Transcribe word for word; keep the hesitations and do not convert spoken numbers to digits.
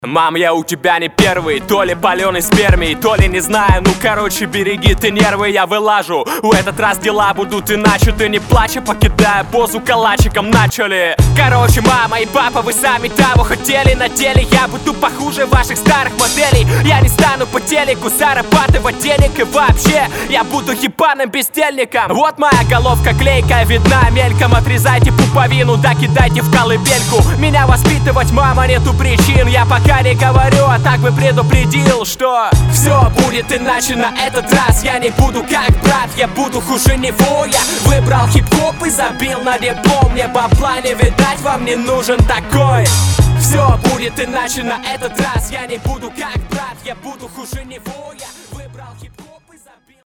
Мам, я у тебя не первый, то ли паленый спермий, то ли не знаю, ну короче береги ты нервы, я вылажу. В этот раз дела будут иначе, ты не плачь, покидая позу калачиком начали. Короче, мама и папа, вы сами того хотели, на деле я буду похуже ваших старых моделей. Я не стану по телеку зарабатывать денег, и вообще я буду ебаным бездельником. Вот моя головка клейкая, видна мельком, отрезайте пуповину, да кидайте в колыбельку. Меня воспитывать, мама, нету причин, я пока не говорю, а так бы предупредил, что все будет иначе на этот раз. Я не буду как брат, я буду хуже него. Я выбрал хип-хоп и забил на диплом. Мне бабла не видать, вам не нужен такой. Все будет иначе на этот раз. Я не буду как брат, я буду хуже него. Я